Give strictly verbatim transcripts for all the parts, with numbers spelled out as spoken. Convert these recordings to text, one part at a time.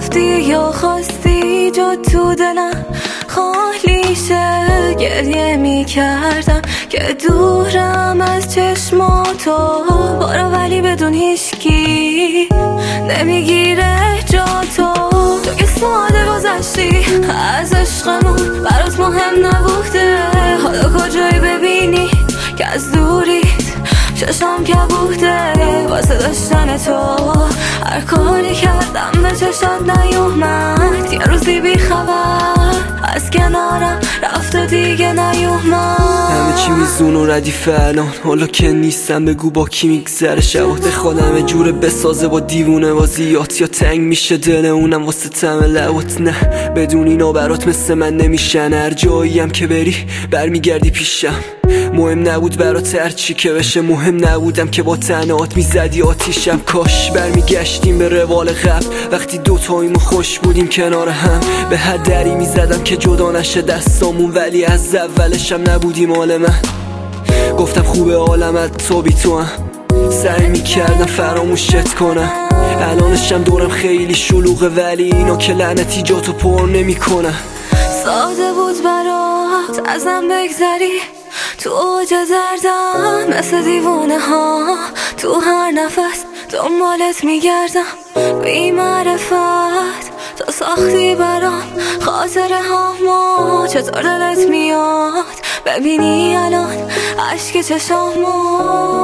رفتی یا خواستی جا تو دلم خالی شه. گریه می کردم که دورم از چشماتو بارا، ولی بدون هیچکی نمیگیره جا تو. تو که ساده گذشتی از عشقمون، برات مهم نبوده. حالا کجایی ببینی که از دوریت چشم کبوده واسه داشتن تو. هر کاری کردم به چشات نیومد، یه روزی بی خبر از کنارم رفت و دیگه نیومد. همه چی میزون و ردیف الان، حالا که نیستم بگو با کی میگذره. شبات خودم جوره بسازه با دیوونه بازیات، یا تنگ میشه دل اونم واسه تم لبات. نه بدون اینا برات مثل من نمیشن، هر جاییم که بری برمیگردی پیشم. مهم نبود برات هر چی که بشه، مهم نبودم که با تنهات میزدی آتیشم. کاش برمیگشتیم به روال قبل، وقتی دوتاییمون خوش بودیم کنار هم. به هر دری میزدم که جدا نشه دستامون، ولی از اولشم نبودی مال من. گفتم خوبه عالمت تو بی تو هم، سعی میکردم فراموشت کنم. الانشم دورم خیلی شلوغه، ولی اینا که لعنتی جاتو پر نمیکنن. ساده بود برات ازم بگذری تو اوج دردم، مثل دیوانه ها تو هر نفس دنبالت میگردم بی معرفت. تو ساختی برام خاطره هامو، چطور دلت میاد ببینی الان عشق چشامو.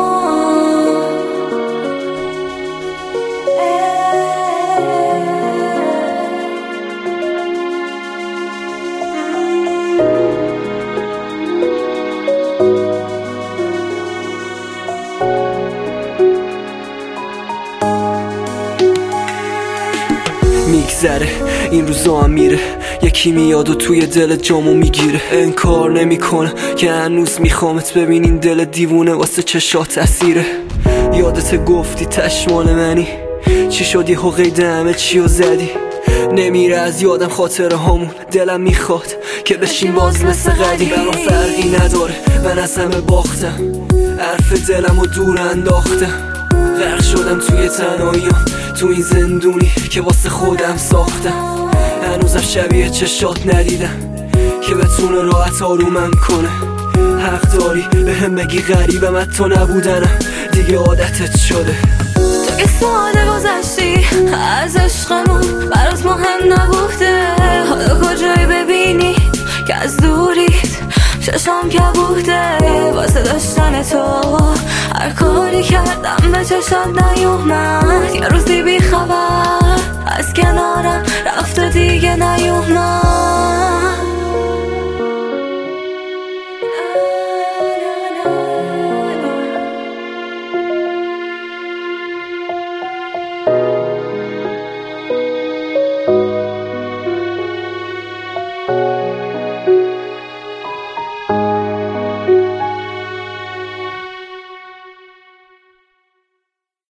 میگذره این روزا هم میره، یکی میاد و توی دل جامو میگیره. انکار نمیکنه که هنوز میخوامت، ببینین دل دیوونه واسه چشات اسیره. یادت گفتی تشمال منی، چی شدی و قید همه چیو زدی. نمیره از یادم خاطره هامون، دلم میخواد که بشین باز مثل قدیم. برام فرقی نداره من از همه باختم، حرف دلم و دور انداختم. غرق شدم توی تنهاییام، تو این زندونی که واسه خودم ساختم. هنوزم شبیه چشات ندیدم که بتونه راحت آرومم کنه. حق داری به هم بگی غریبم، حتی نبودنم دیگه عادتت شده. تو که ساده گذشتی از عشقمون، برات مهم نبوده. حالا کجایی ببینی که از دوریت چشم کبوده واسه داشتن تو. هر کاری کردم به چشم نیومد، یه روزی بی